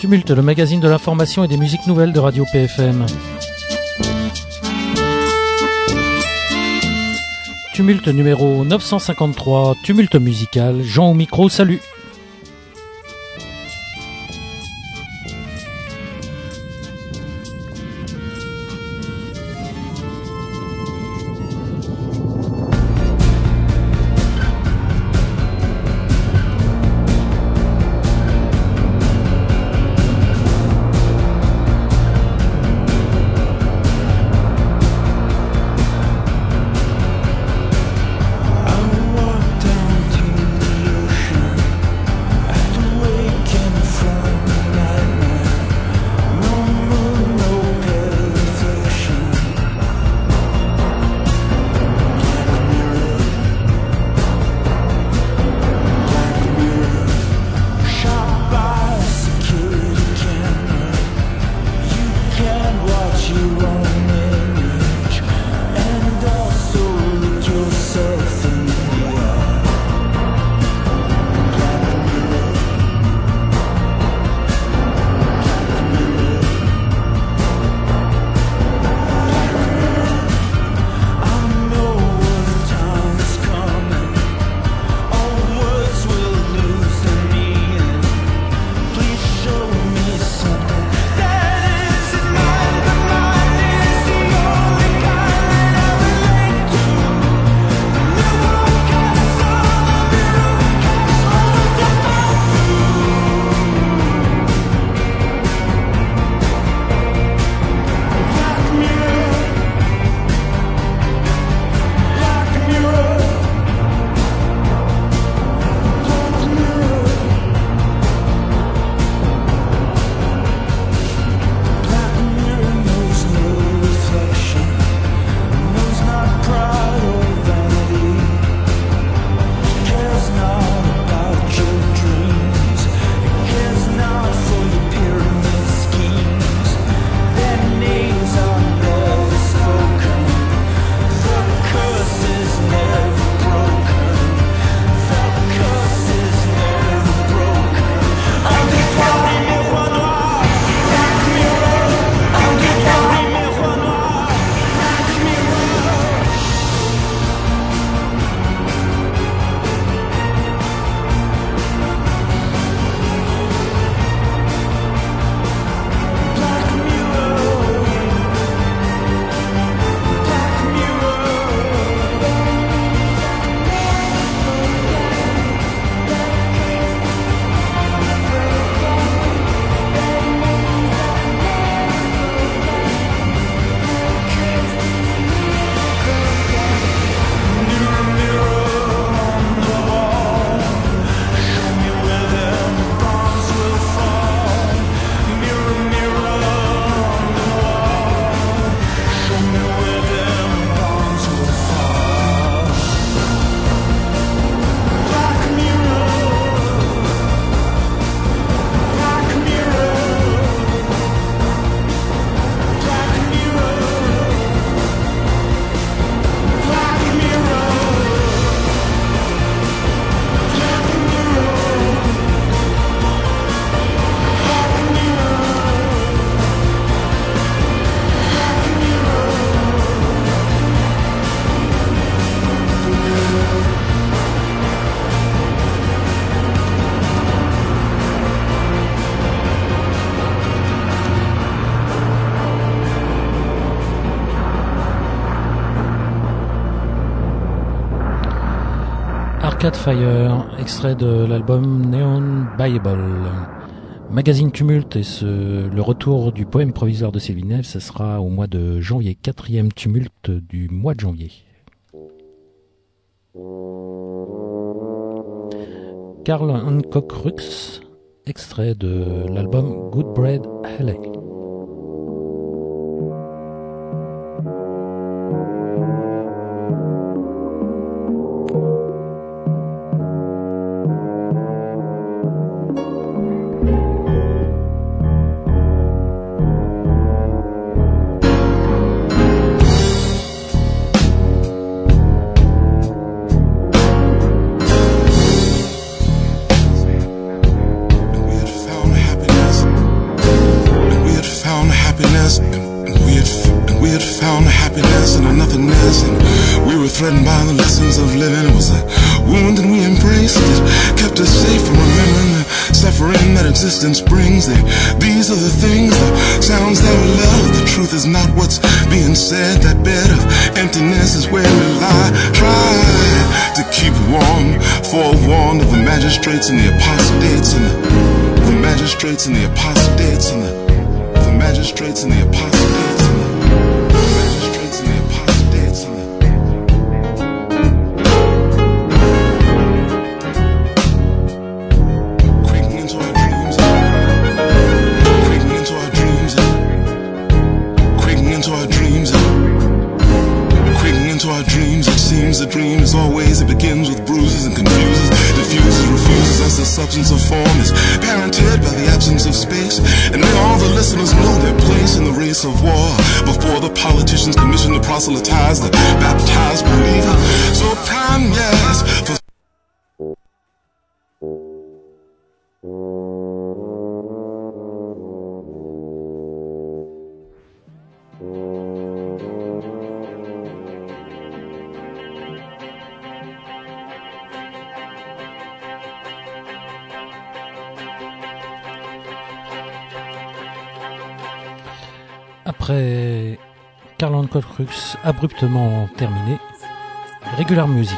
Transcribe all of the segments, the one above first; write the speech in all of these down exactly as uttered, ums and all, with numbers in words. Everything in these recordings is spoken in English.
Tumulte, le magazine de l'information et des musiques nouvelles de Radio P F M. Tumulte numéro neuf cent cinquante-trois, Tumulte musical, Jean au micro, salut. Arcade Fire, extrait de l'album Neon Bible. Magazine Tumulte et ce, le retour du poème provisoire de Sylvie Neve, ce sera au mois de janvier, quatrième tumulte du mois de janvier. Karl Hancock Rux, extrait de l'album Good Bread L A. Found happiness. threatened by the lessons of living. It was a wound and we embraced it, kept us safe from remembering the suffering that existence brings. They, these are the things, the sounds that we love. The truth is not what's being said. That bed of emptiness is where we lie. Try to keep warm, forewarned of the magistrates and the apostates and the, the magistrates and the apostates and the, the magistrates and the apostates and the, the magistrates and the apostates and the creeping into our dreams, creeping into our dreams, creeping into our dreams, creeping into our dreams. It seems a dream is always, it begins with bruises and confuses, diffuses, refuses as the substance of form is parented by the absence of space. And then all the listeners know their place in the race of war before the politicians commission to proselytize the baptized believer. So time, yes, for Après Carl Hancock Crux abruptement terminé, Regular Music.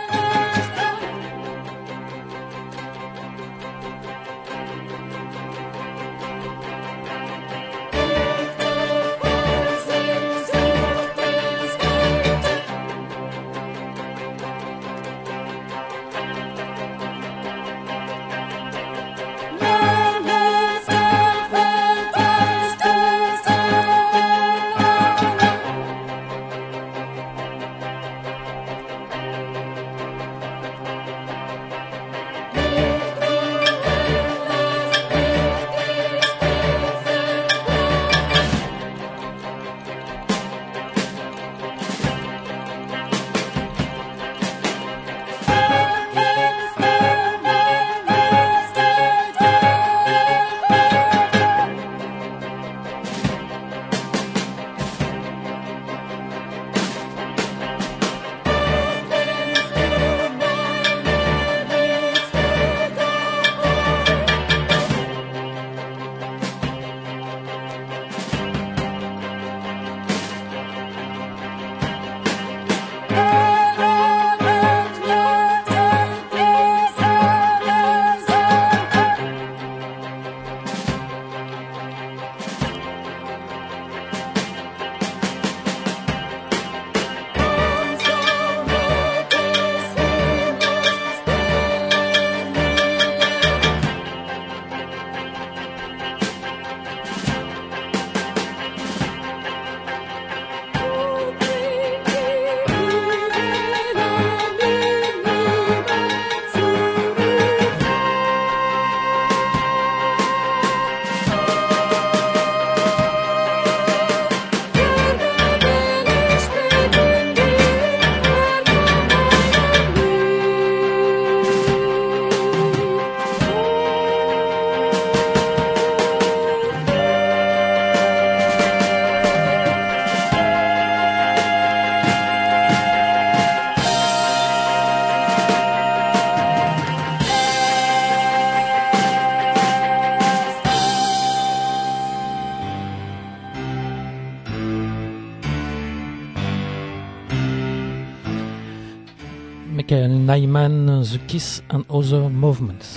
Michael Nyman, The Kiss and Other Movements.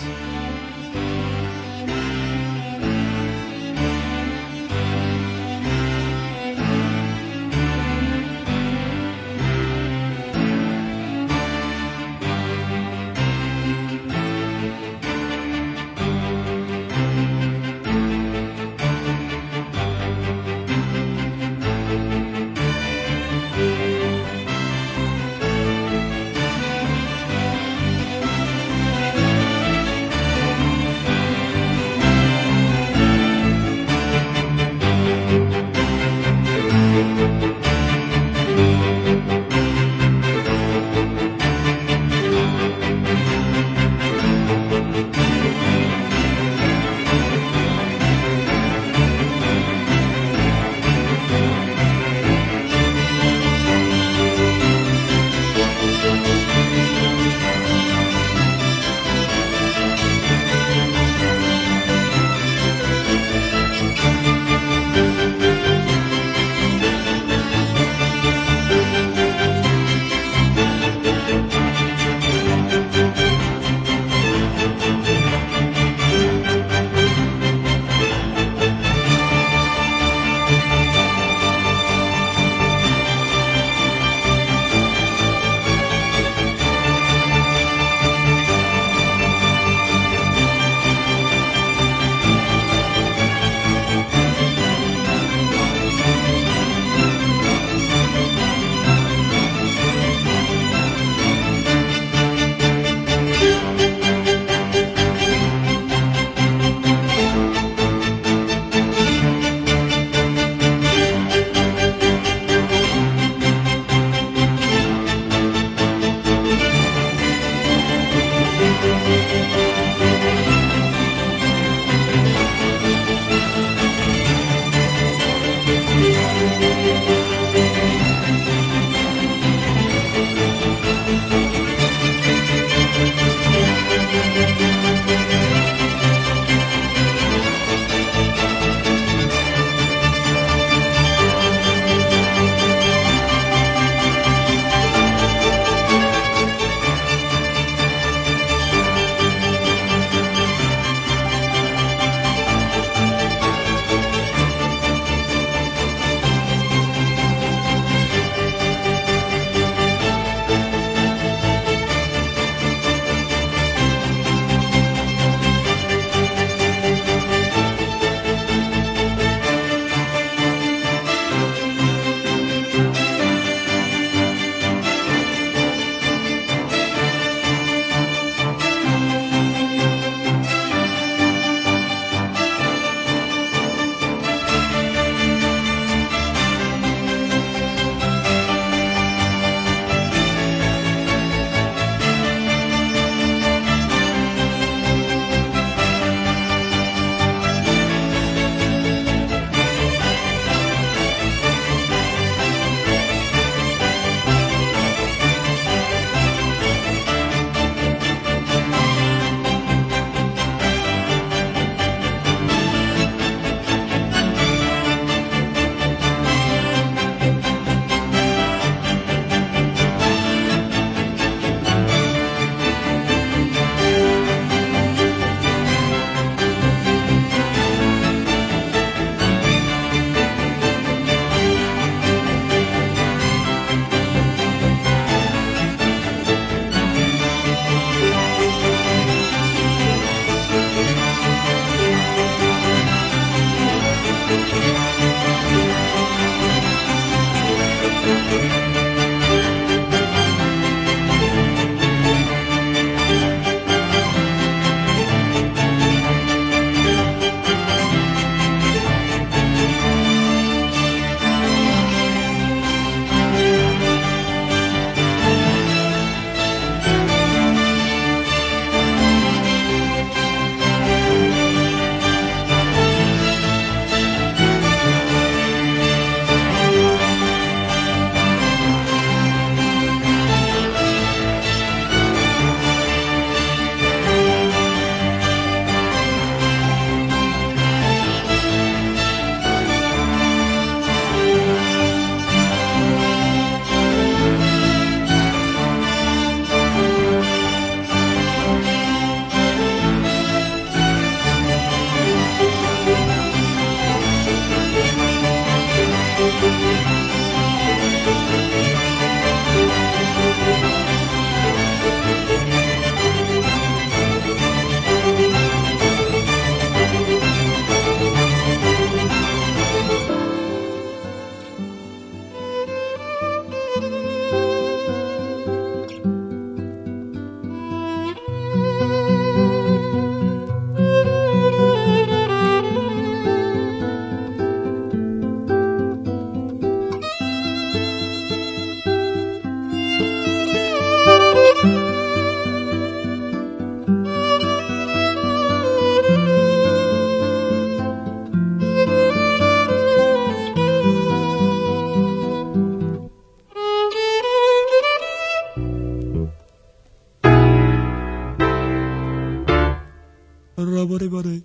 Rabba-de-ba-de.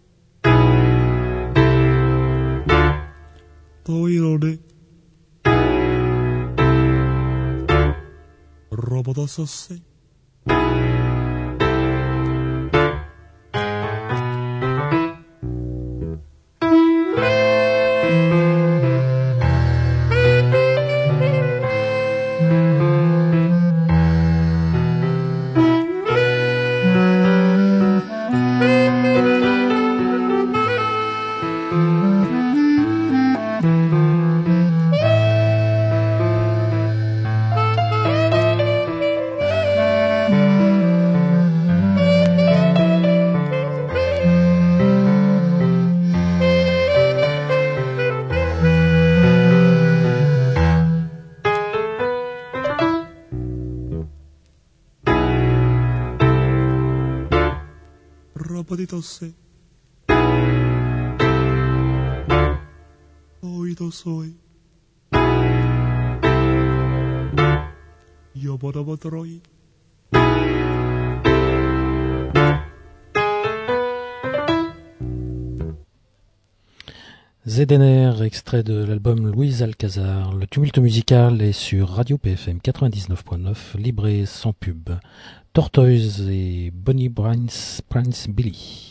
Toiro-de. Rabba-da-sa-se. Rabba-di-da-se. Oi-da-soi. Yabba-dabba-droi. Z N R, extrait de l'album Louise Alcazar. Le tumulte musical est sur Radio P F M quatre-vingt-dix-neuf point neuf, libre et sans pub. Tortoise et Bonnie Prince, Prince Billy.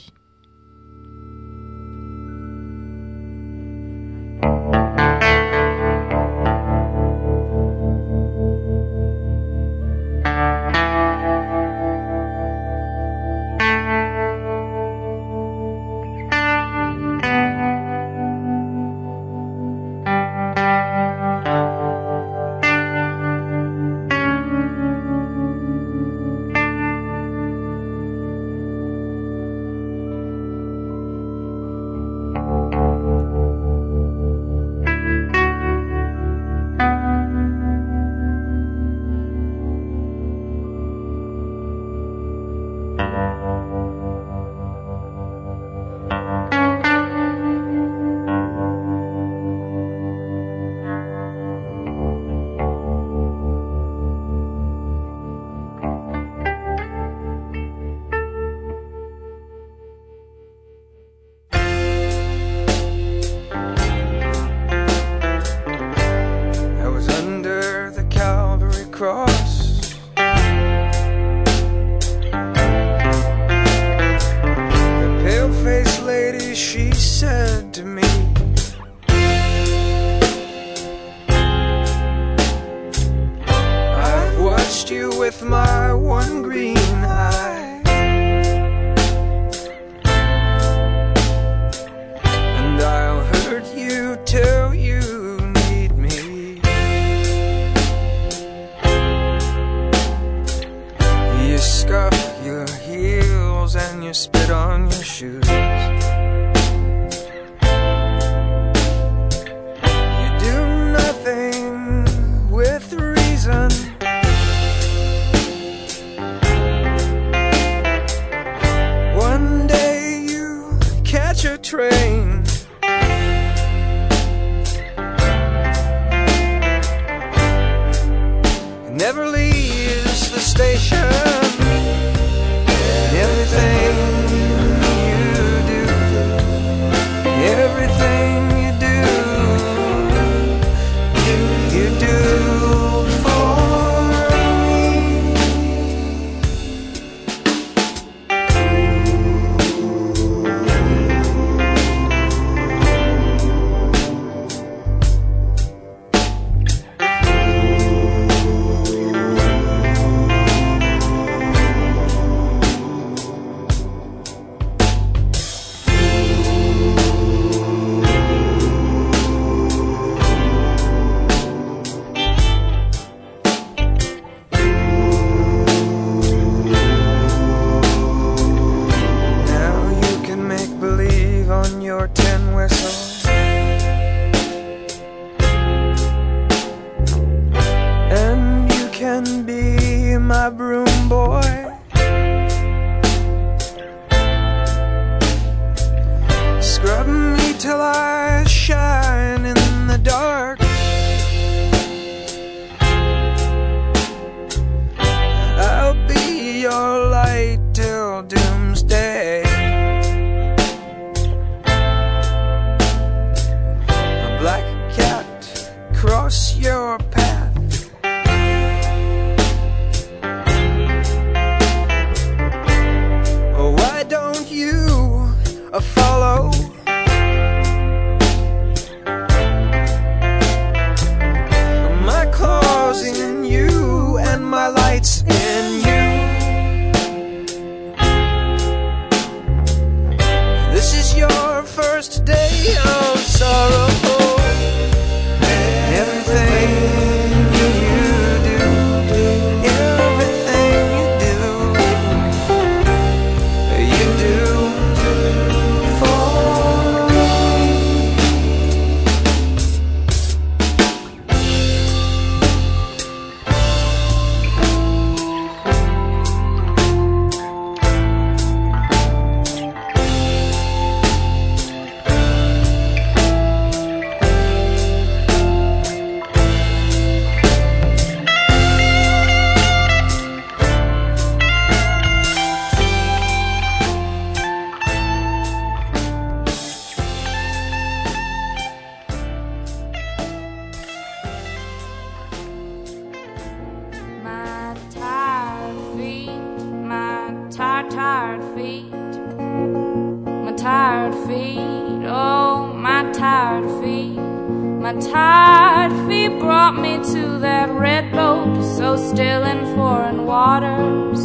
my tired, tired feet, my tired feet, oh, my tired feet. My tired feet brought me to that red boat, so still in foreign waters.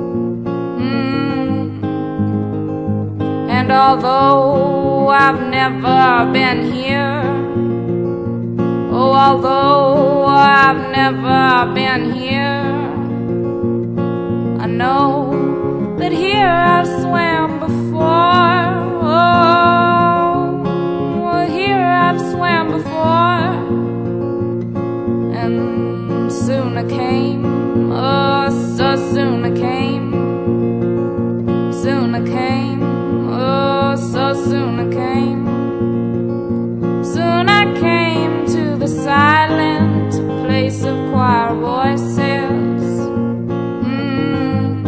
Mm. And although I've never been here, oh, although I've never been here, I know that here I've swam before. Oh, here I've swam before. And soon I came, oh, so soon I came. Soon I came, oh, so soon I came. Soon I came to the silent place of choir voices. Mm.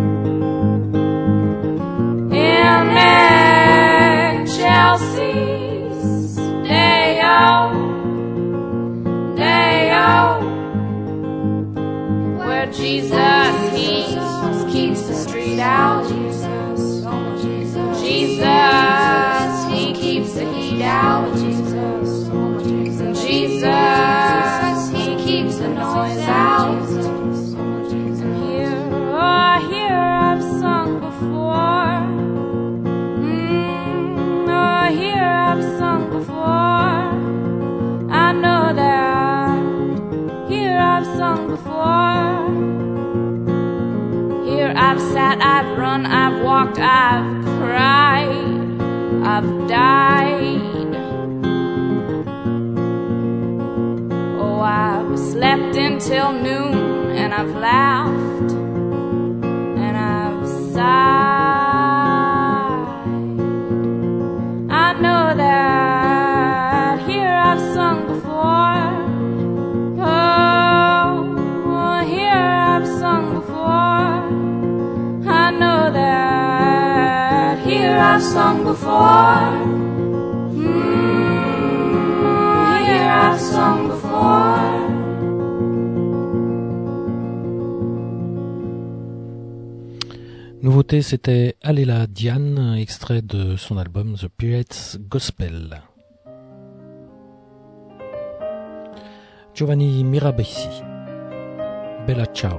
In Chelsea's Day-O, Day-O, where Jesus, he keeps the street out. Jesus, Jesus, he keeps the heat out. Jesus, Jesus, he keeps the noise out. And here, oh, here I've sung before. Mm, oh, here I've sung before. I know that. Here I've sung before. Here I've sat, I've run, I've walked, I've cried, I've died. Oh, I've slept until noon, and I've laughed, and I've sighed. I know that here I've sung before. Oh, here I've sung before. I know that here I've sung before. Mm, here I've sung before. Nouveauté, c'était Alela Diane, extrait de son album The Pirates Gospel. Giovanni Mirabesi, Bella Ciao.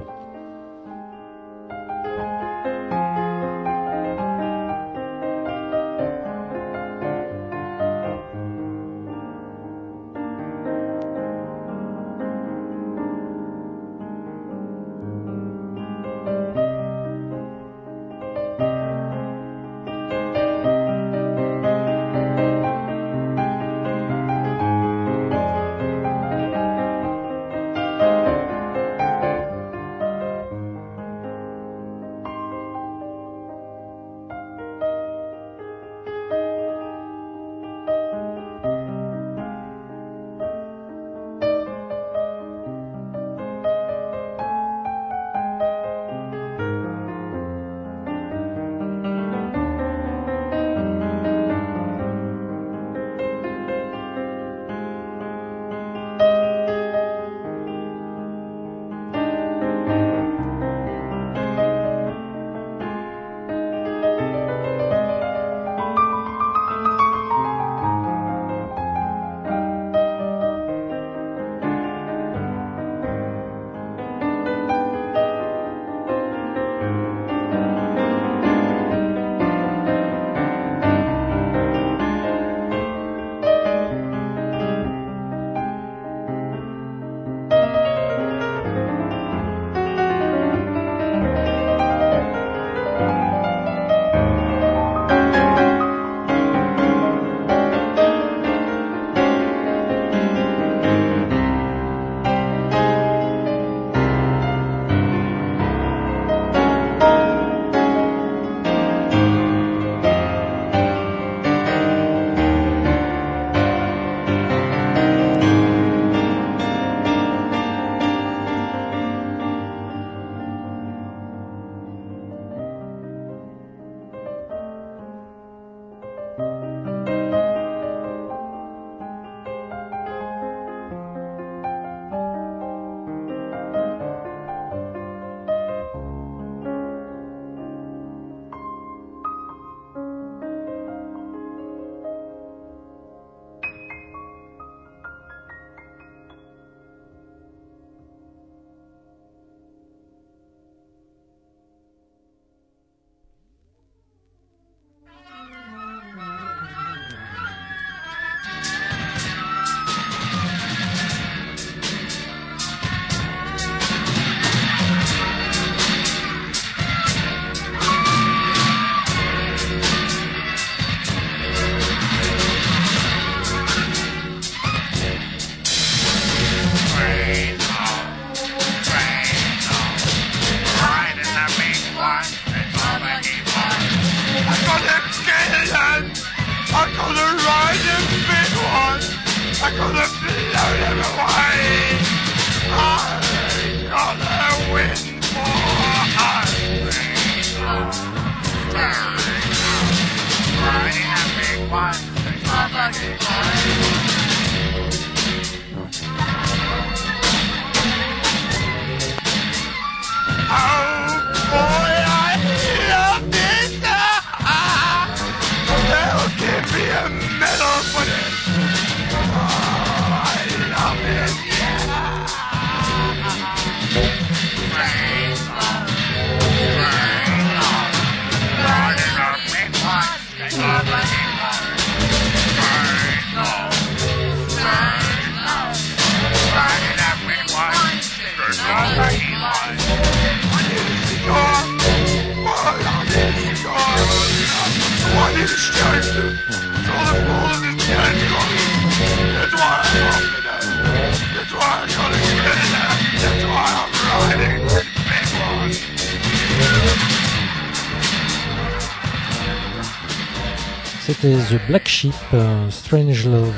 C'était The Black Sheep, uh, Strange Love.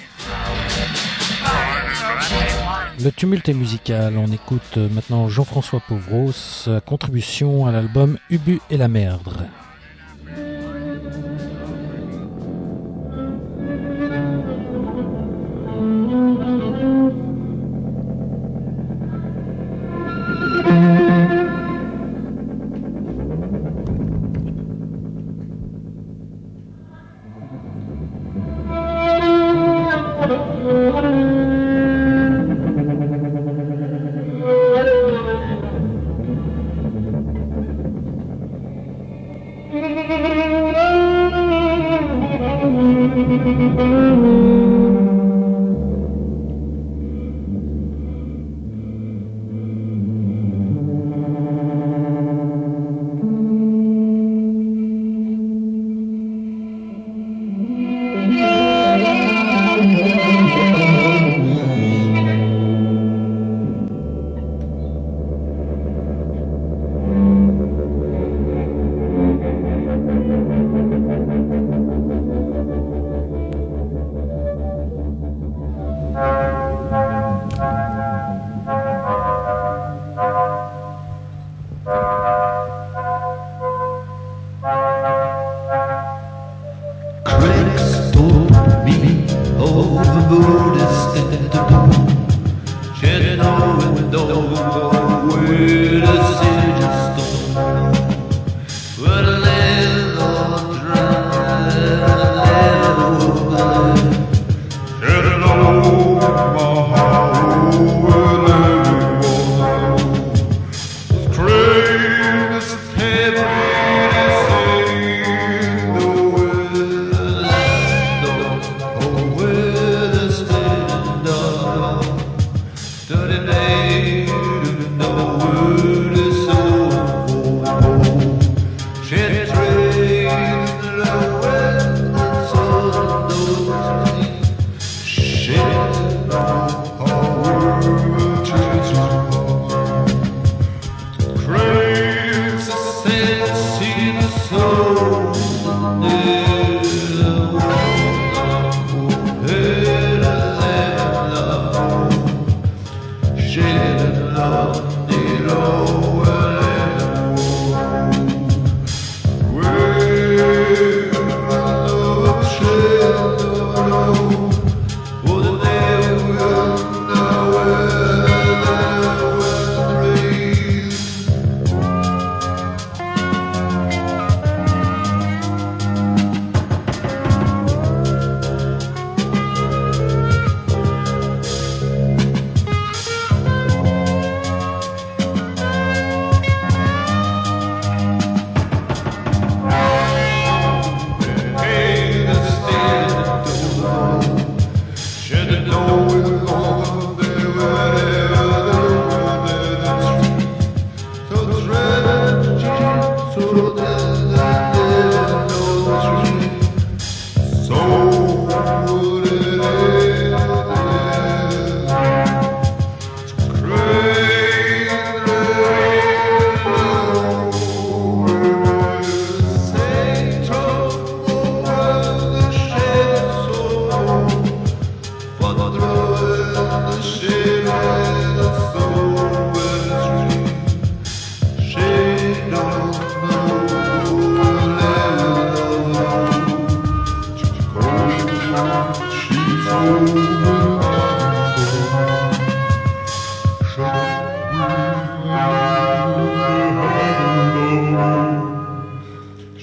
Le tumulte est musical. On écoute maintenant Jean-François Pauvros, sa contribution à l'album Ubu et la merde.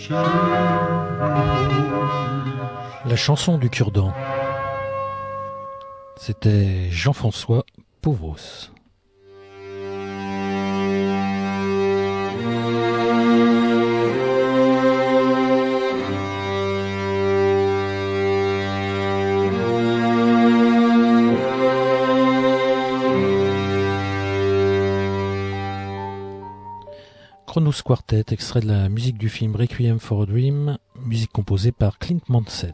La chanson du cure-dent. C'était Jean-François Pauvros. Kronos Quartet, extrait de la musique du film Requiem for a Dream, musique composée par Clint Mansell.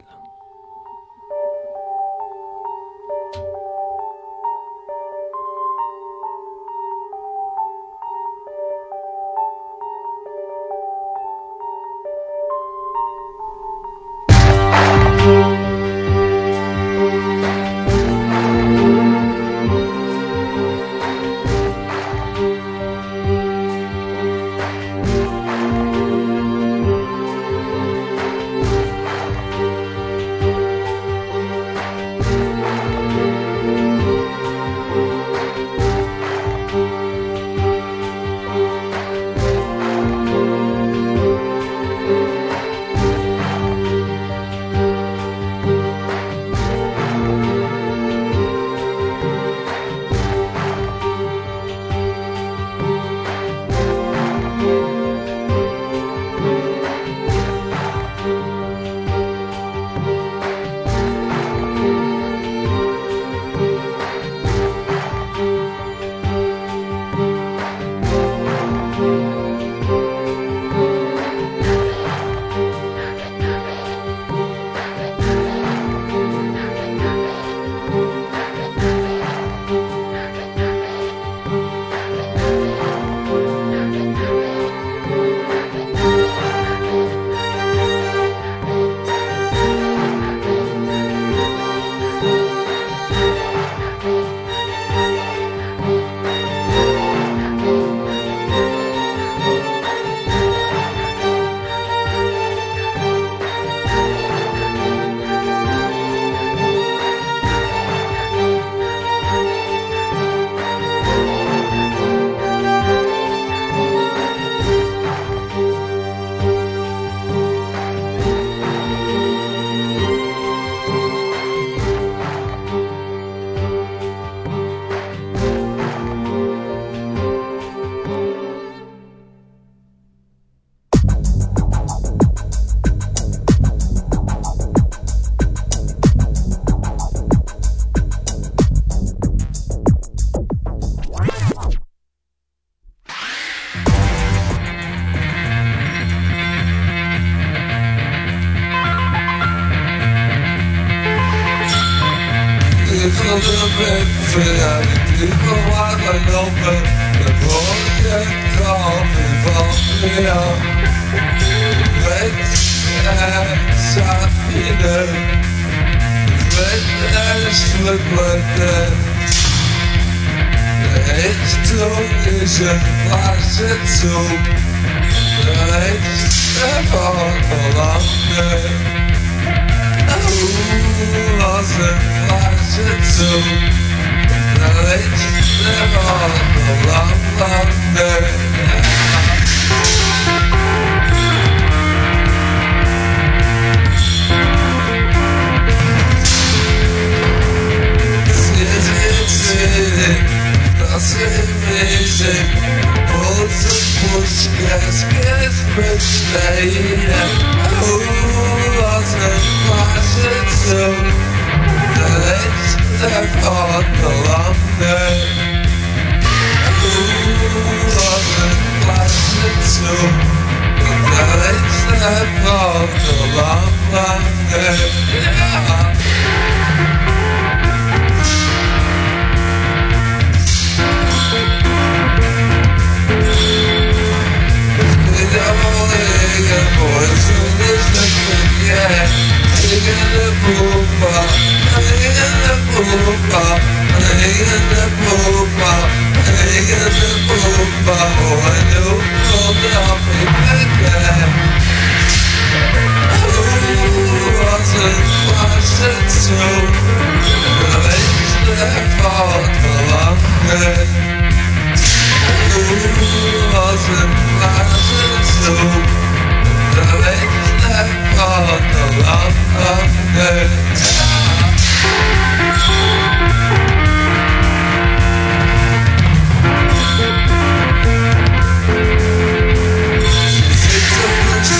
Wasn't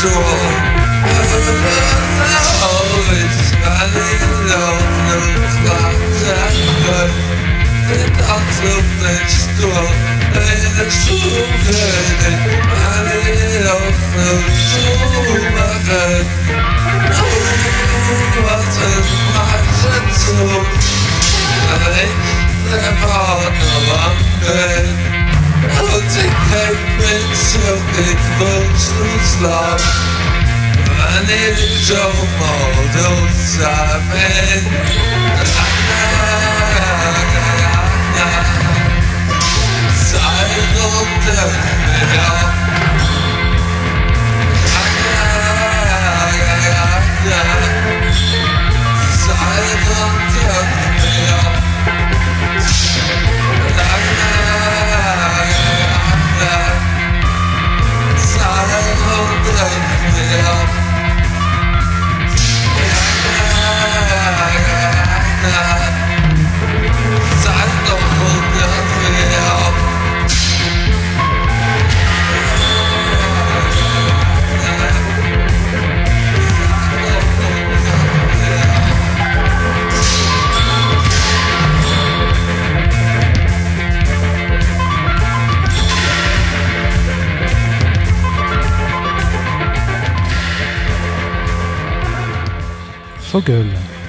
Fogel.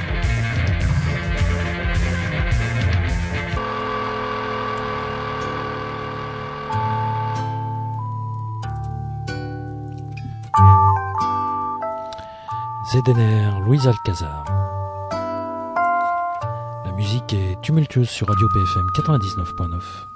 Z N R, Louise Alcazar. La musique est tumultueuse sur Radio P F M quatre-vingt-dix-neuf point neuf.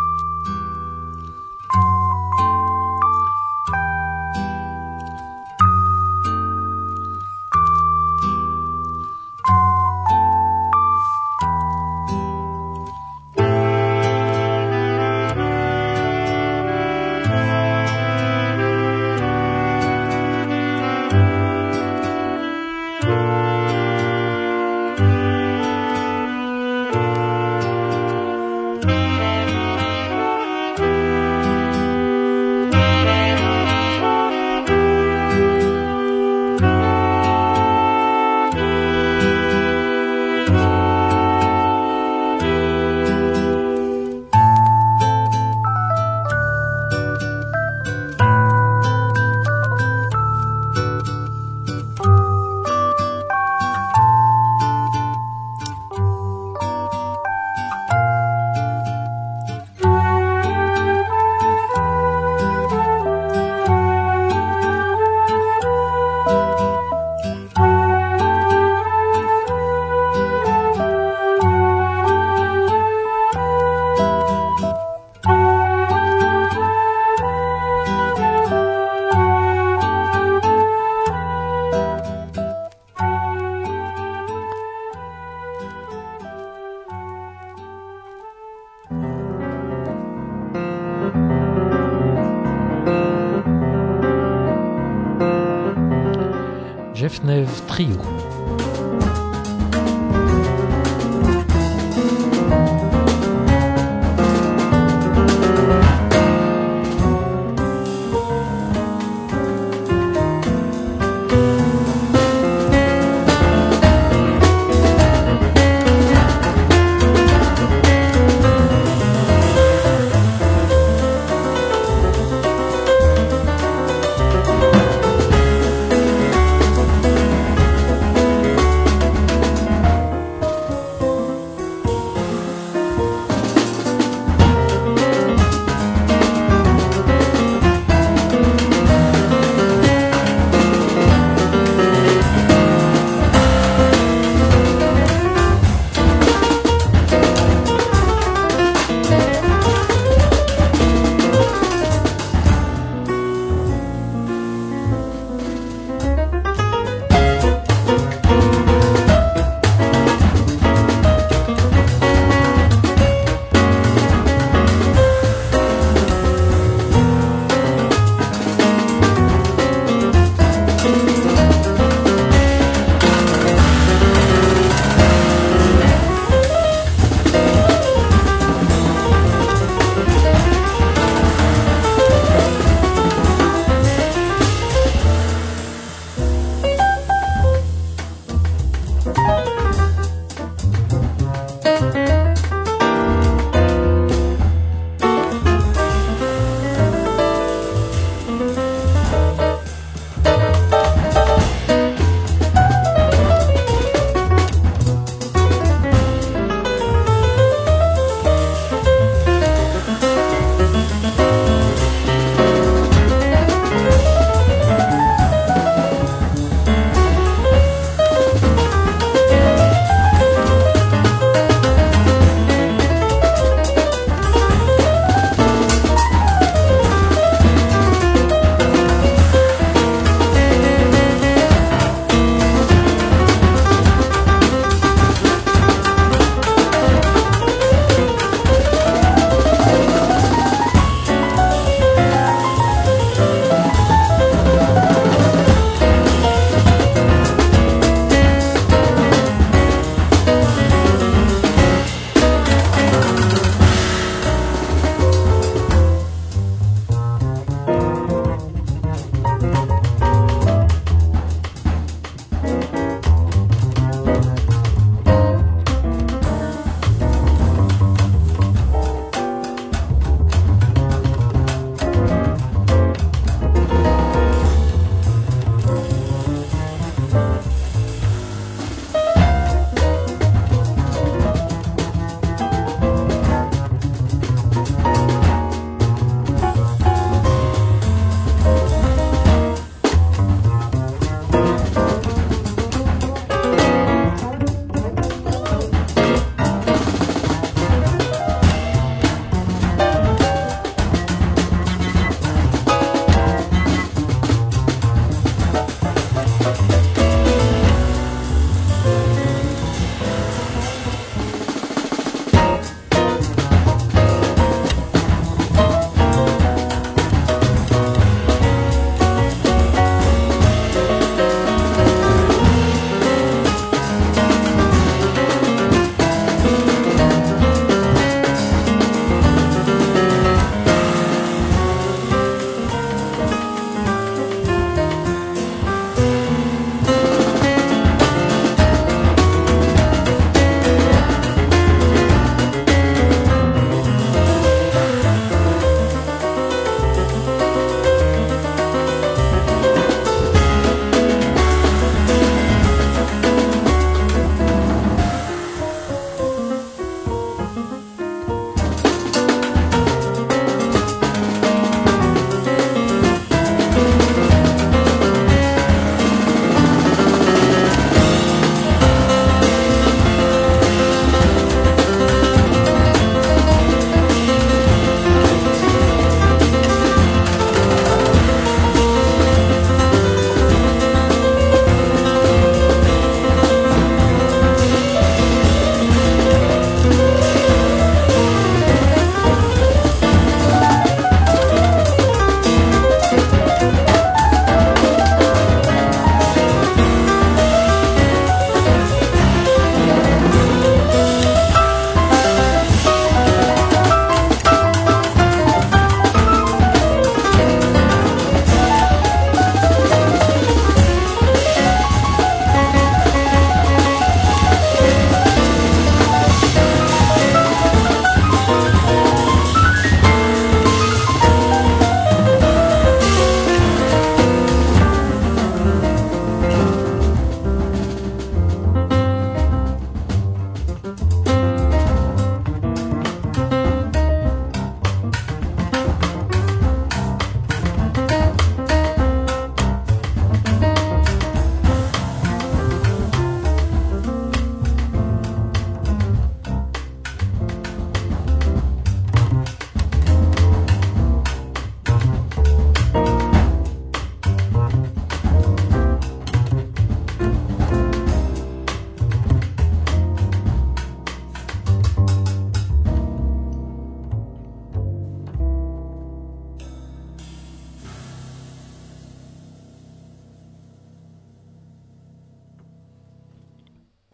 Jeffnev Trio. Thank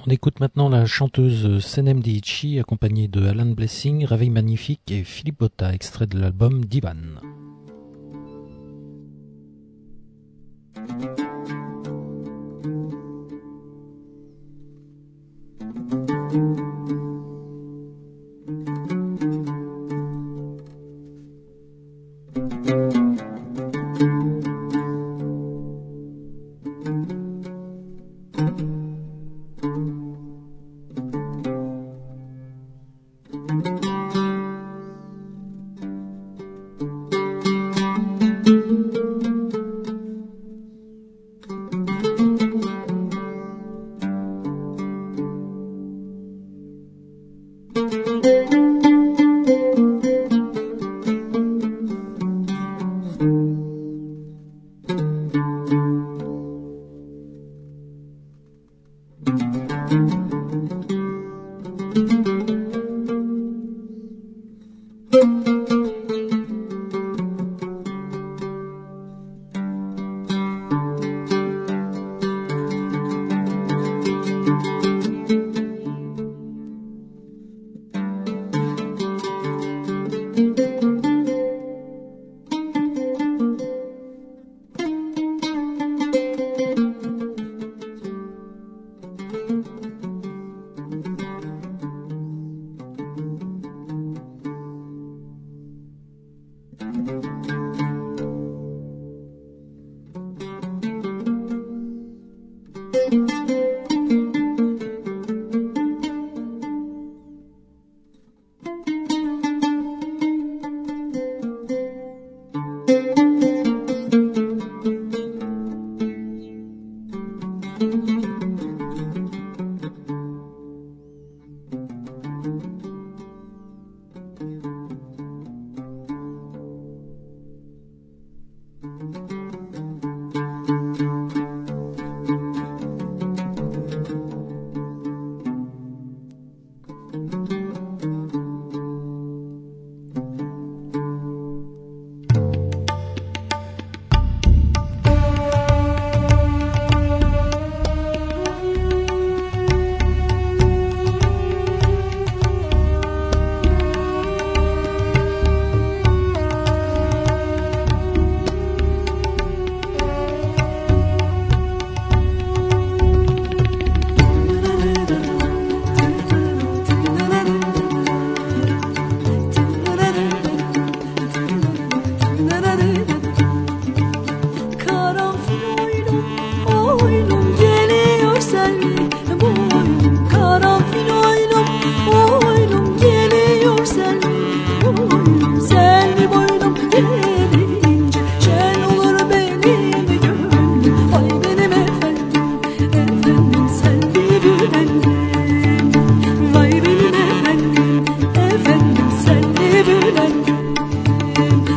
On écoute maintenant la chanteuse Senem Diichi accompagnée de Alan Blessing, Réveil Magnifique et Philippe Botta, extrait de l'album Divan.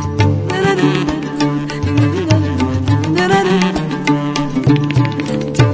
Thank you.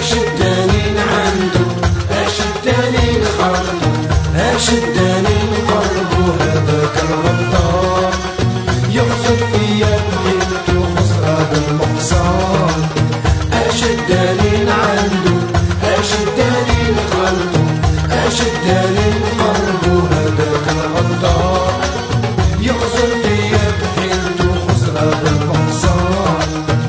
اشداني عنده اشداني لخلقه اشداني لقلبه هذاك الغدار يقصد فيا بحيلته خسران المقصار اشداني عنده اشداني لخلقه اشداني لقلبه هذاك الغدار يقصد فيا بحيلته خسران المقصار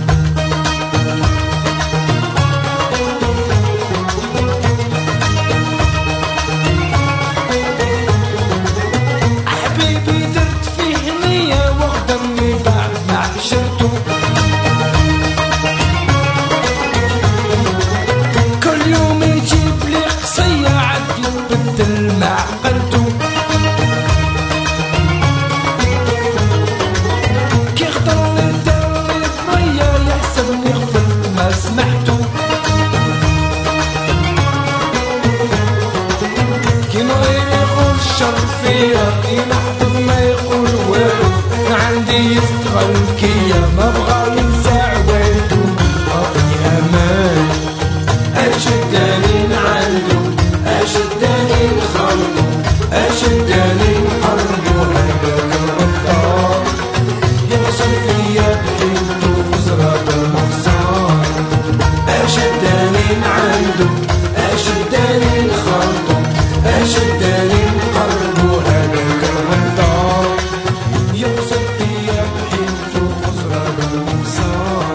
الكيا ما بغى ينسى عويته أعطي أمان أشداني عنده أشداني لخلقه أشداني لقلبه هذاك الغدار يوصل فيا بحيلته خسران المقصار أشداني عنده أشداني لخلقه أشداني لقلبه هذاك الغدار يوصل فيا بحيلته خسران المقصار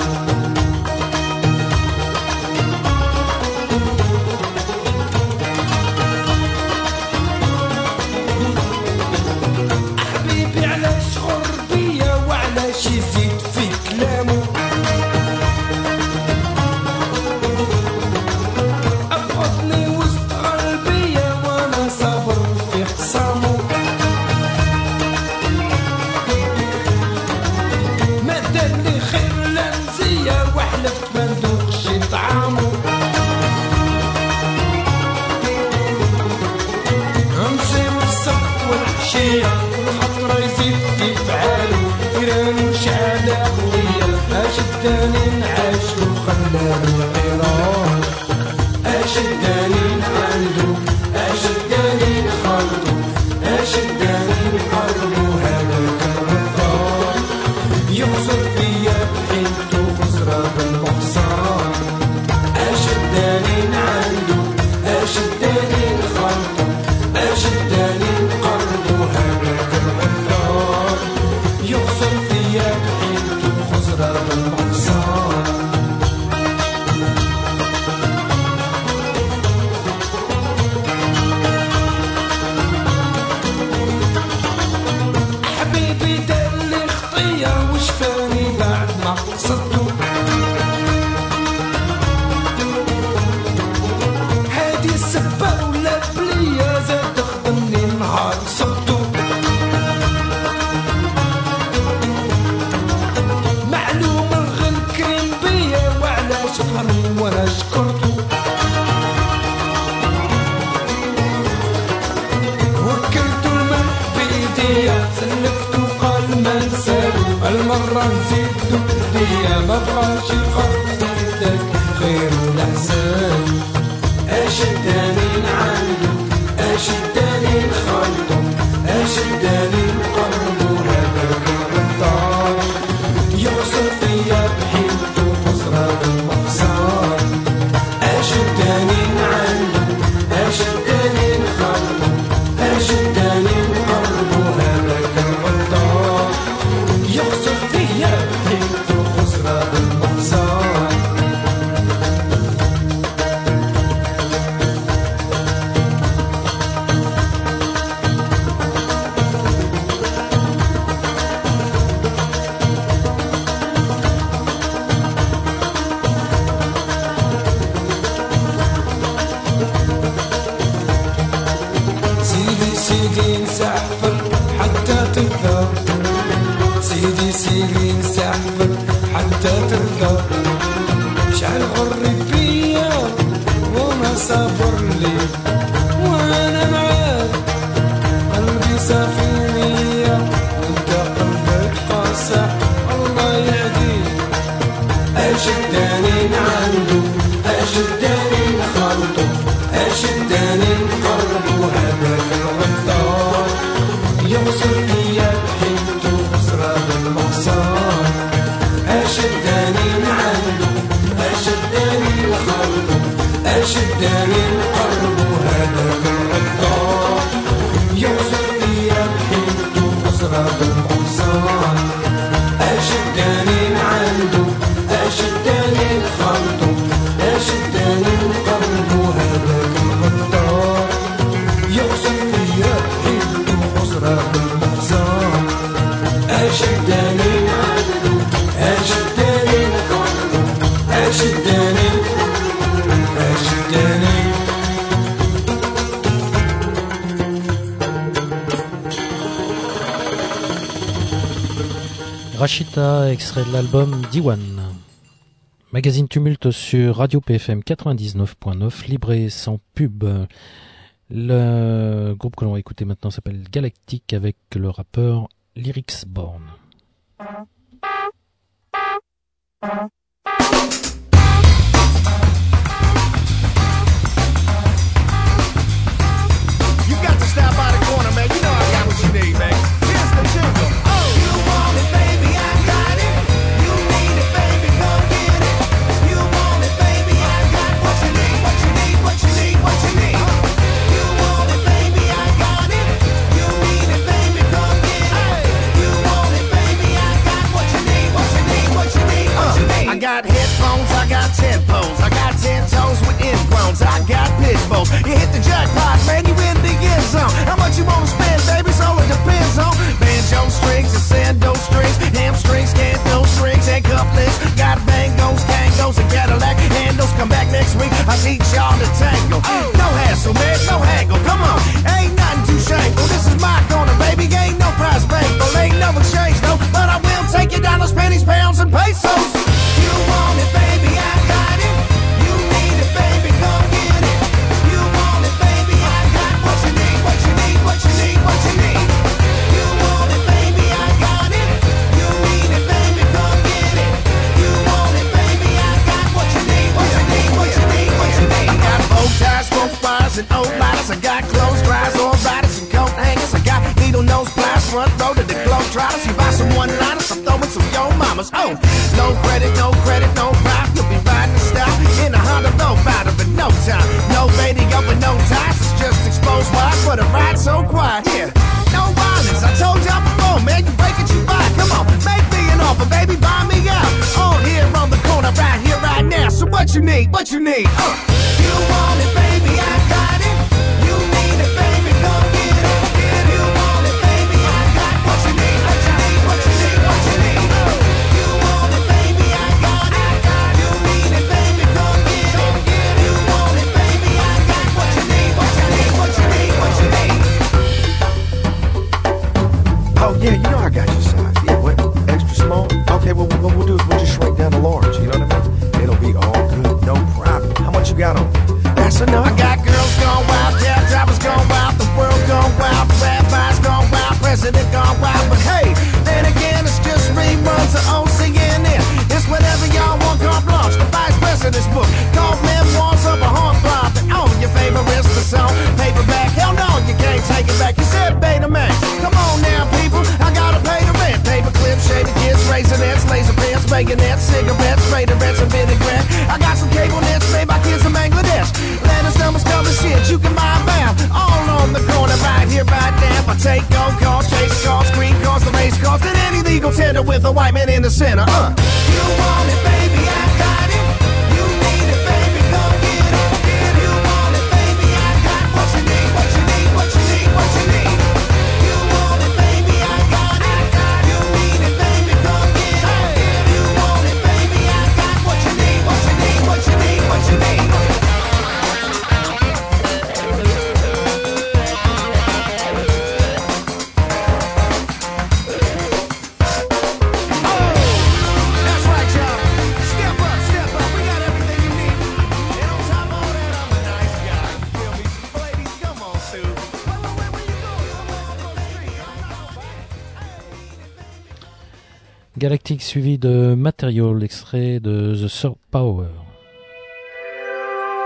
حبيبي علاش غربية وعلاش يزيد في كلامه أبغضني وسط غربية وأنا صابر في خصامه ما دارلي خير لا نزية وحلفت ما ندوقش طعامه نصير الصبح والعشية والخطرة يزيد في فعاله فيران وشعالة قوية أشداني نعاش وخلاني غيران أشداني عنده أشداني لخلقه أشداني لقلبه هذاك الغدار يقصد فيا بحيلته خسران المقصار أشداني عنده أشداني لخلقه أشداني لقلبه هذاك الغدار يقصد فيا بحيلته خسران المقصار حبيبي دارلي خطية وشفاني بعد ما قصدته هادي السبة ولا بلية زاد خدمني نهار صبته معلوم الغل كريم بيا وعلاش ظهرني وانا شكرته وكلت الملح بيديا سلفته قال ما نسالو المرة نزيدو بديا ما بغاش يخرج يدك خير ولا حسان أشداني عنده أشداني لخلقه أشداني لقلبه هذاك الغدار يوصل فيا بحيلته خسران المقصار أشداني عنده أشداني لخلقه أشداني لقلبه هذاك الغدار يوصل فيا بحيلته خسران المقصار سيدي سيدي نسحفل حتى ترضى سيدي سيدي نسحفل حتى ترضى شعل غري بيا وما صبر لي وانا معاك قلبي سفينية وانت قلبك قاسى الله يهديك أشداني عنده أشد أشداني نخلطه أشداني نقربه هذاك الغدار يغسل فيا بحيلته وزراب المغصان أشداني نعنده أشداني نخلطه أشداني نقربه هذاك الغدار يغسل فيا بحيلته وزراب المغصان أشداني نعنده أشداني نخلطه أشداني نقربه هذاك الغدار يغسل فيا بحيلته وزراب المغصان أشداني نعنده أشداني نخلطه أشداني أشداني Rachita, extrait de l'album Diwan. Magazine Tumulte sur Radio P F M quatre-vingt-dix-neuf point neuf, libre et sans pub. Le groupe que l'on va écouter maintenant s'appelle Galactic avec le rappeur Lyrics Born. You got to stop by the corner, man. You know I got what you need, man. Here's the jingle. Oh, you want it, baby, I got it. You need it, baby, come get it. You want it, baby, I got what you need, what you need, what you need, what you need. You want it, baby, I got it. You need it, baby, come get it. You want it, baby, I got what you need, what you need, what you need, what you need. I got headphones, I got ten poles, I got ten toes with ingrowns, I got pit bulls. You hit the jackpot, man, you in the end zone. How much you wanna spend, baby? So it depends on banjo strings and sando strings, hamstrings, can't those strings and couplets. Got bangos, tangos, and Cadillac handles. Come back next week, I'll teach y'all to tango. No hassle, man, no haggle. Come on, ain't nothing too shameful. This is my corner, baby. Ain't no prize bankable, ain't no exchange, no. But I will take your dollars, pennies, pounds, and pesos. You want it, baby? I got it. You need it, baby? Come get it. You want it, baby? I got what you need, what you need, what you need, what you need. You want it, baby? I got it. You need it, baby? Come get it. You want it, baby? I got what you need, what you need, what you need, what you need. I got bow ties, smoke bars, and old bodies. I got clothes, dries, all riders, and coat hangers. I got needle nose pliers, front row to the globe trotters. You buy some one-liners, I'm throwing some yo mamas. Oh, no credit, no credit, no prop. You'll be riding the style in a Honda low rider in no time. No baby up with no ties. It's just exposed wide for the ride so quiet. Yeah, no violence. I told y'all before, man. You break it, you buy. Come on, make me an offer, baby. Buy me out. On here on the corner, right here, right now. So what you need? What you need? Uh. You want it, baby? I got it. You need it, baby? Come get it. You want it, baby? I got what you need. What you need? What you need? What you need? You want it, baby? I got it. You need it, baby? Come get it. You want it, baby? I got what you need. What you need? What you need? What you need? Oh, yeah, you know I got your size. Yeah, what? Extra small? Okay, well, what we'll do is we'll just shrink down to large, you know what I mean? It'll be all good, no problem. How much you got on? That's enough. I got girls gone wild, cab drivers gone wild, the world gone wild, rabbis gone wild, president gone wild. But hey, then again, it's just reruns of O C N N. It's whatever y'all want, carte blanche. The vice president's book called Memoirs of a Hard Blob. And on your favorite is the song, paperback. Hell no, you can't take it back. You said Betamax. Come on now, people, I gotta pay the rent. Paper clips, shaded kids, razorettes, laser pants, baconettes, cigarettes, raiderettes, and vinaigrette. I got some cable nets made by kids in Bangladesh. Letters, numbers, colors, shit, you can buy them all on the corner right here, right now. I take gold calls, chase calls, green calls, the race calls, and any legal tender with a white man in the center. Uh. You want it, baby? I got it. You need it, baby? Come get it. You want it, baby? I got what you need, what you need, what you need, what you need. You want it, baby? I got it. You need it, baby? Come get it. You want it, baby? I got what you need, what you need, what you need, what you need. Galactic suivi de Material, extrait de The Third Power.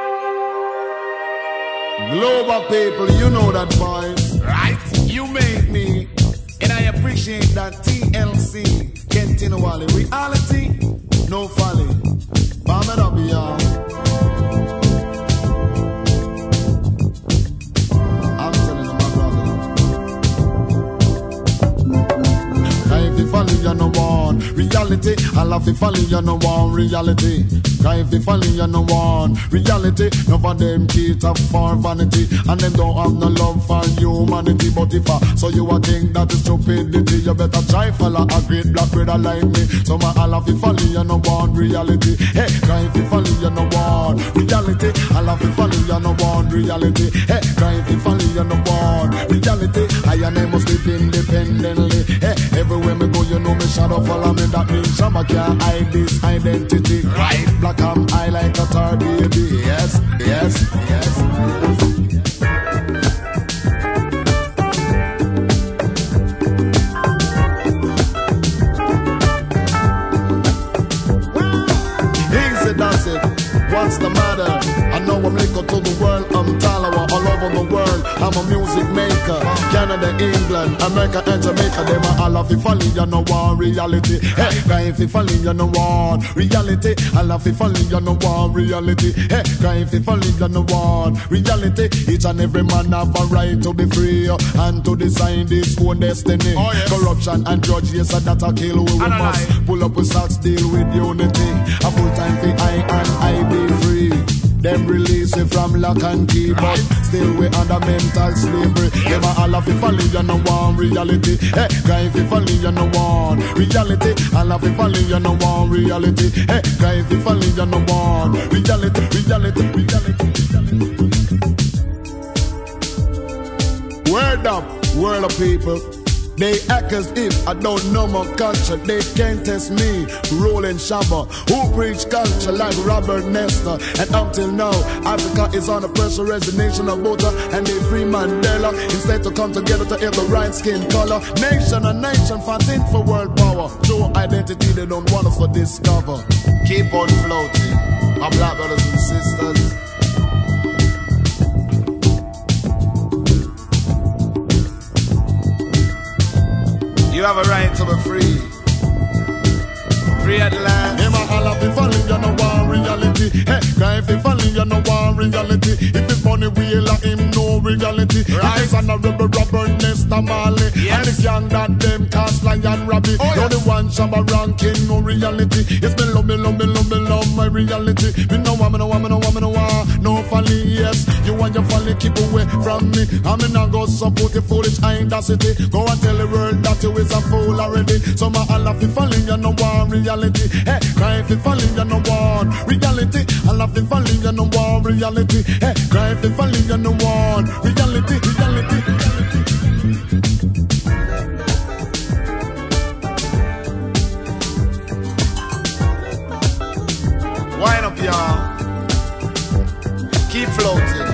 Global people, you know that voice, right? You made me, and I appreciate that. T L C, continually reality, no folly. Bomb it up, y'all. I'm telling you, my brother. If you follow, you no one reality. I love if follow, you no one reality. If you follow, you no one reality. None of them cheat up for vanity, and them don't have no love for humanity. But if I so you a think that is stupidity, you better try follow a great black brother like me. So my I love if follow, you no one reality. Hey, if you follow, you no one reality. I love if follow, you no one reality. Hey, if you follow, you no one reality. I and I must live independently. Hey, everywhere me go, you know me shadow follow me. That means I can't hide this identity. Right, black I'm high like a tar baby. Yes, yes, yes. Easy does it. What's the matter? I know I'm liquor to the world. I'm Talawa all over the world. I'm a music maker. Canada, England, America, and Jamaica. Them are all of you falling, you know one reality. Hey, guy, if you falling, you know one reality. All of you falling, you know one reality. Hey, guy, if you falling, you know one reality. Each and every man have a right to be free and to design this own destiny. Oh, yes. Corruption and grudge, yes, and that a kill. We we must pull up with socks, deal with unity. A full time for I and I be free. Them release it from lock and key, but still we under mental slavery. Them a all of it falling, you know one reality. Hey, guy, if you falling, you know one reality. All of it falling, you know one reality. Hey, guy, if you falling, you know one reality, reality, reality, reality. Word up, world of people. They act as if I don't know my culture. They can't test me, Roland Shabba, who preach culture like Robert Nesta. And until now, Africa is under pressure as the nation of voter, and they free Mandela instead to come together to have the right skin color. Nation and nation fighting for world power. True identity they don't want us to discover. Keep on floating, my black brothers and sisters. You have a right to be free. Free at last. Hey, my all of you falling, you know one reality. Hey, guy, if you falling, you know one reality. If it's money, we'll let him know reality. Right. It's an honorable Robert Nesta Marley. Yes. And the gang that them cast lion rabbit. Oh, you're yes. The one Shabba ranking, no reality. It's me love, me love, me love, me love my reality. Me no want, me no want, me no want, me no want. No folly, yes. You want your folly, keep away from me. I'm not go support the foolish audacity. Go and tell the world that you is a fool already. So my all of you falling, you know one reality. Hey, cry if you falling, you know one reality. All of you falling, you know one reality. Hey, cry if you falling, you know one reality, reality, reality. Wind up, y'all. Keep floating.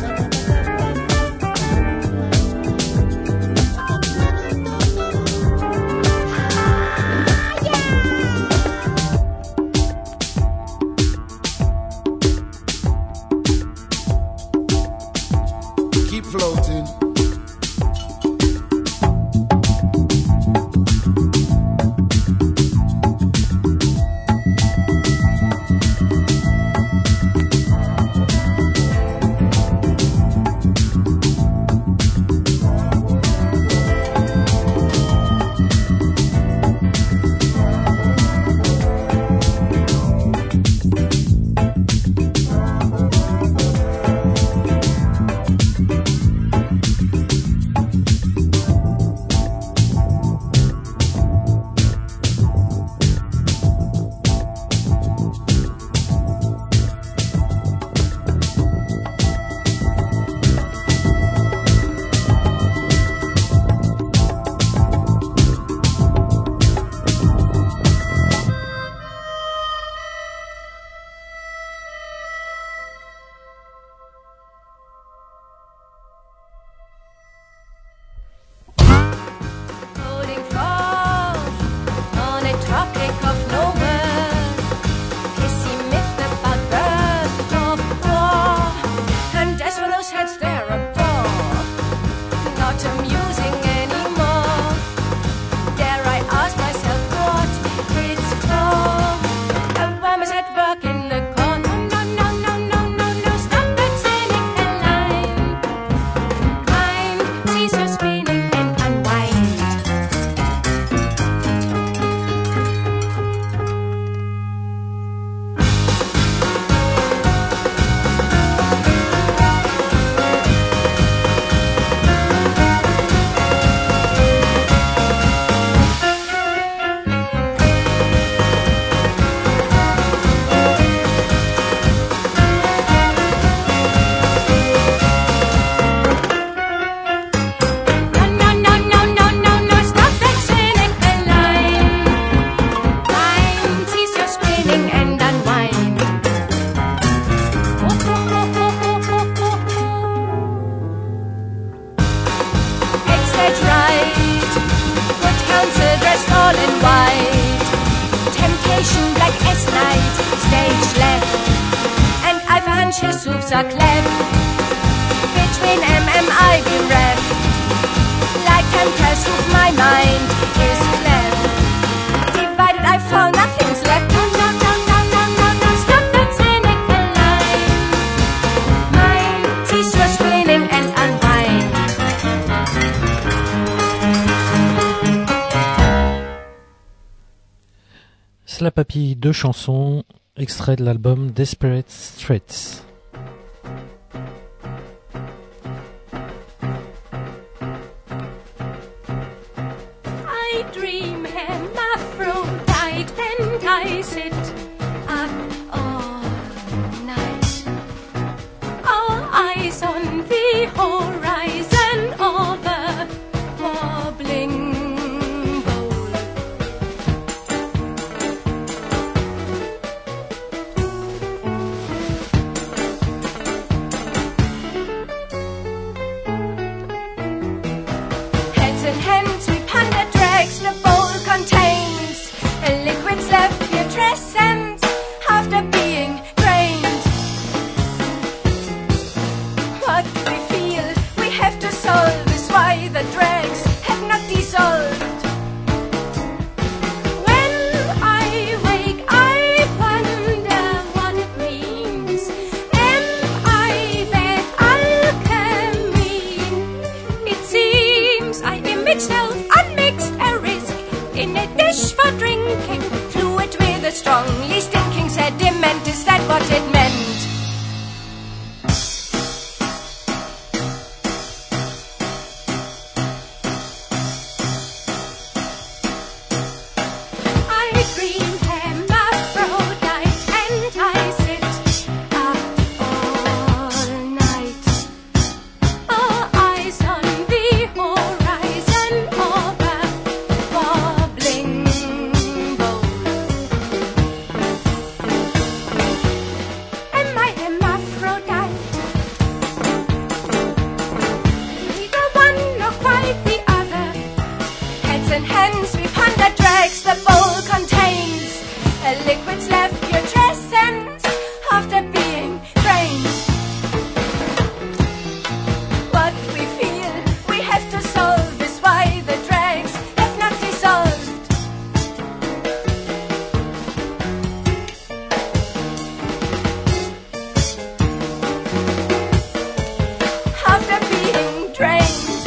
Floating. stage left, and I've a hunch his hooves are cleft. Between M M I bereft, like tempers hoof my mind is cleft. Divided I fall, nothing's left. No, no, no, no, no, no, no, stop that cynical line. Mine, cease your splaining and unwind. Slapapi, deux chansons, extrait de l'album Desperate Straits. I dream hermaphrodite and I sit up all night. All eyes on the horizon of a wobbling bowl. Heads and hands we ponder drags, the bowl contains liquids left putrescent after being drained. What we feel we have to solve is why the dregs have not dissolved. When I wake I wonder what it means. Am I bad alchemy? It seems I image self unmixed a risk in a dish for drinking, fluid with a strongly stinking sediment. Is that what it meant? I dream hermaphrodite and I sit up all night. All eyes on the horizon of a wobbling bowl. Am I hermaphrodite? Neither one nor quite the other. Heads and hands we ponder drags, the bowl contains liquids left putrescent after being drained. What we feel we have to solve is why the drags have not dissolved. After being drained,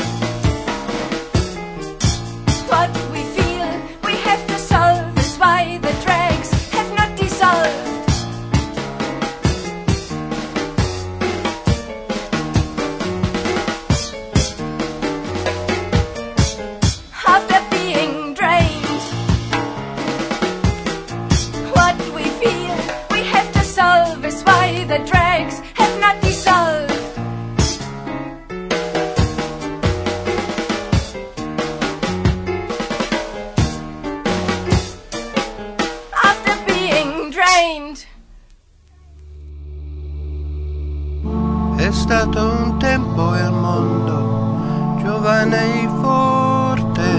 what we feel we have to solve is why the drags have not dissolved. After being drained, what we feel we have to solve is why the drags have not dissolved. After being drained. È stato un tempo e il mondo giovane e forte,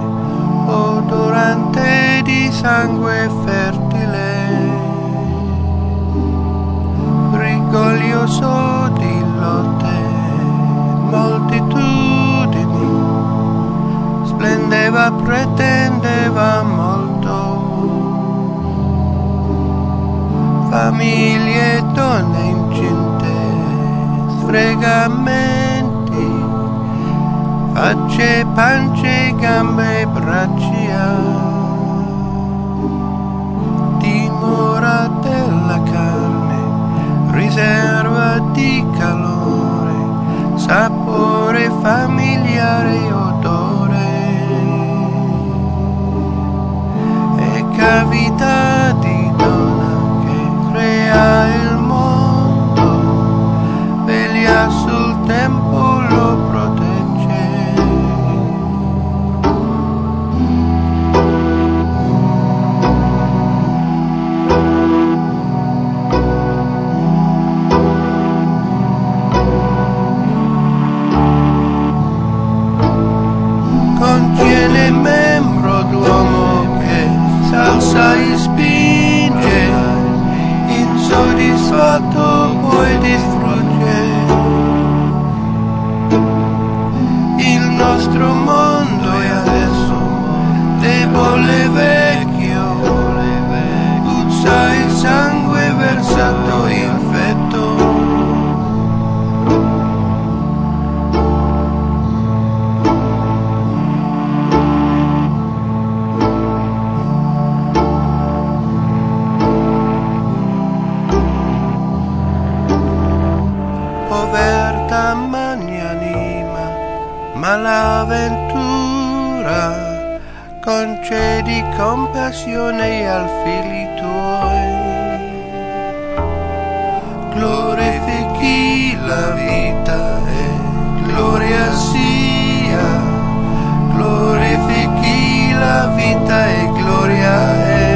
odorante di sangue fertile, rigoglioso di lotte, moltitudini, splendeva, pretendeva molto, famiglie, donne incinte, sfregamenti, facce, pance, gambe, braccia, dimora della carne, riserva di calore, sapore familiare, odore e cavità di donna che crea il mondo, veglia sul tempo lo protegge. Contiene membro d'uomo che s'alza e spinge sta magnanima, ma l'avventura concedi compassione al figli tuoi. Glorifichi la vita e gloria sia, glorifichi la vita e gloria è.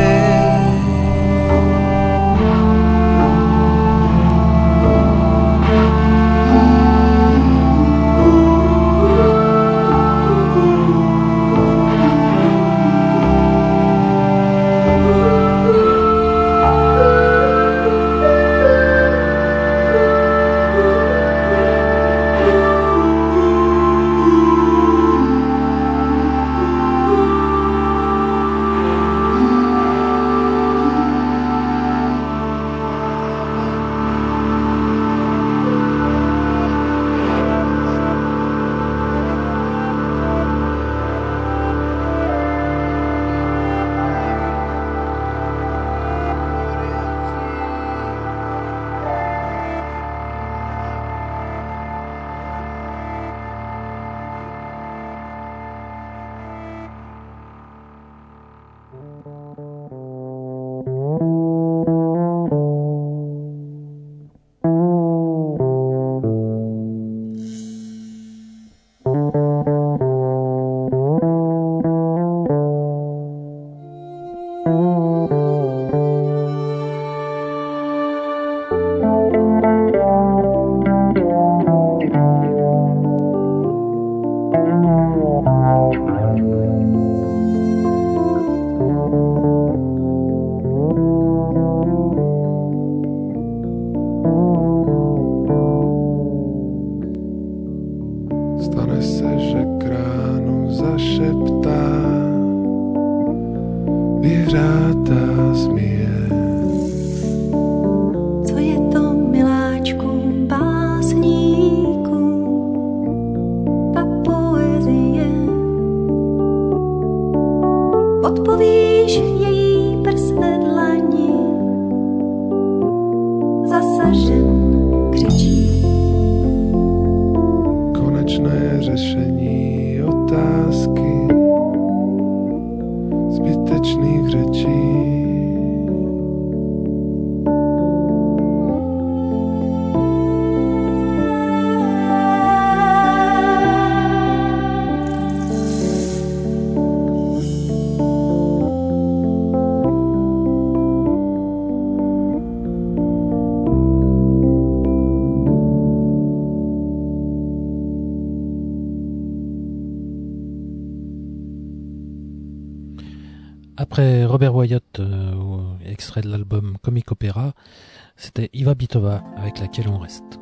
Après Robert Wyatt, euh, extrait de l'album Comic Opera, c'était Iva Bitova avec laquelle on reste.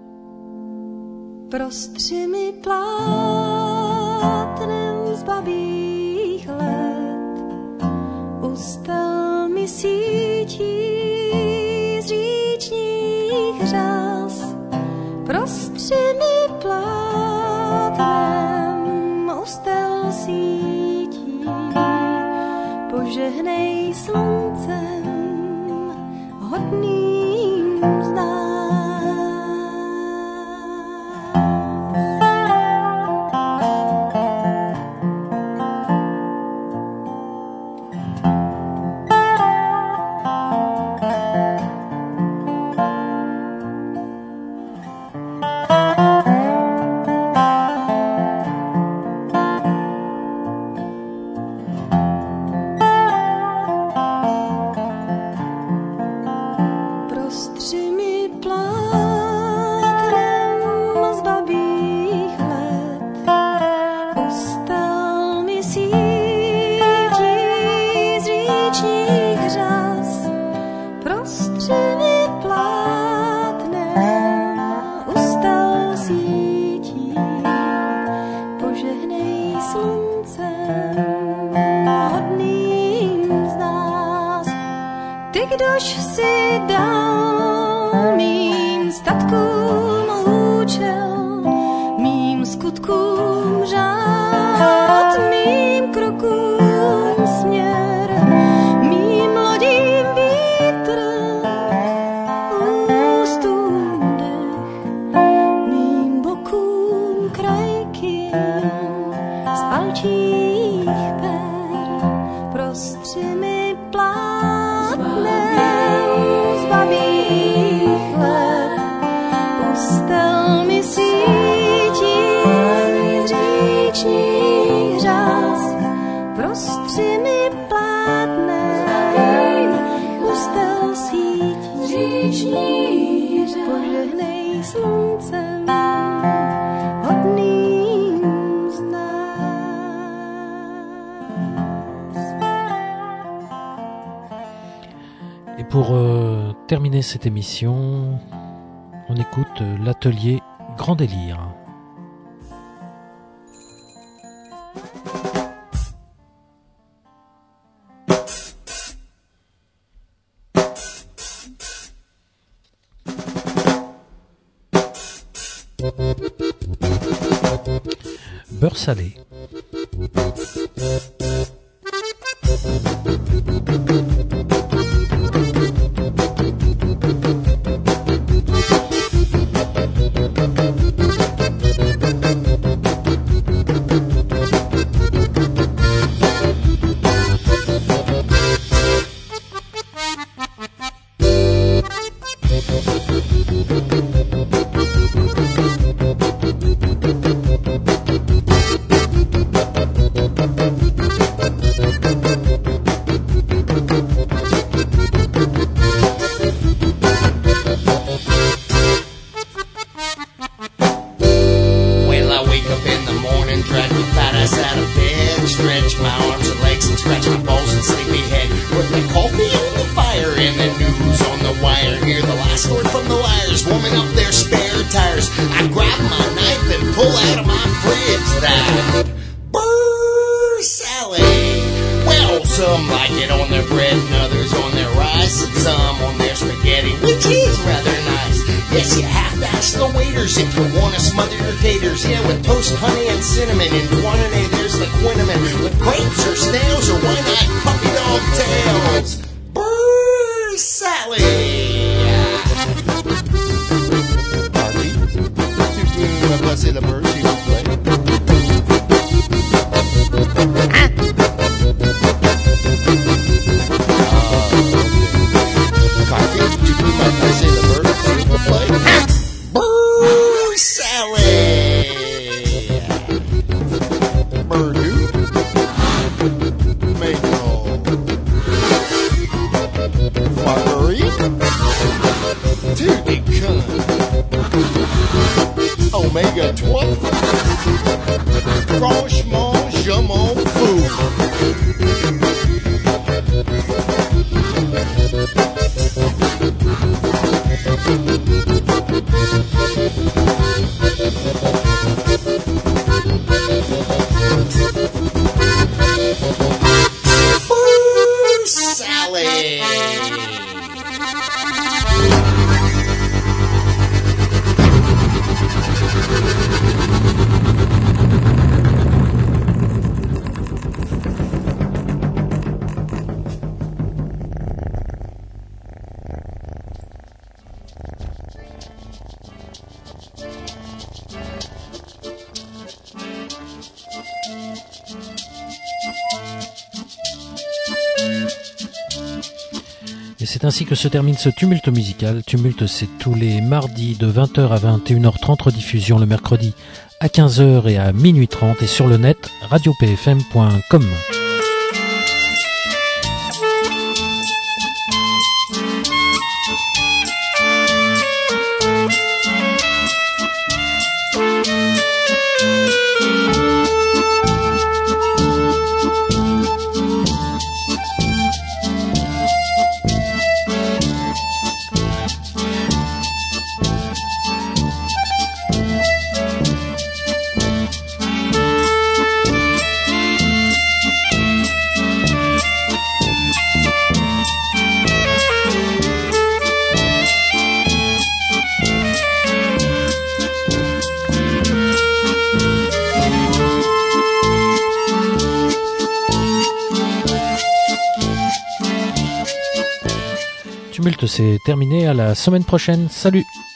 Prostřimi plátnem z babích let ustel mi sítí z říčních řas. Prostřimi plátnem ustel sítí požehnej sluncem hodným z nás. pour euh, terminer cette émission, on écoute euh, l'atelier Grand Délire. Beurre salé. C'est ainsi que se termine ce tumulte musical. Tumulte, c'est tous les mardis de vingt heures à vingt et une heures trente, rediffusion le mercredi à quinze heures et à minuit trente, et sur le net radio p f m point com. C'est terminé, à la semaine prochaine, salut.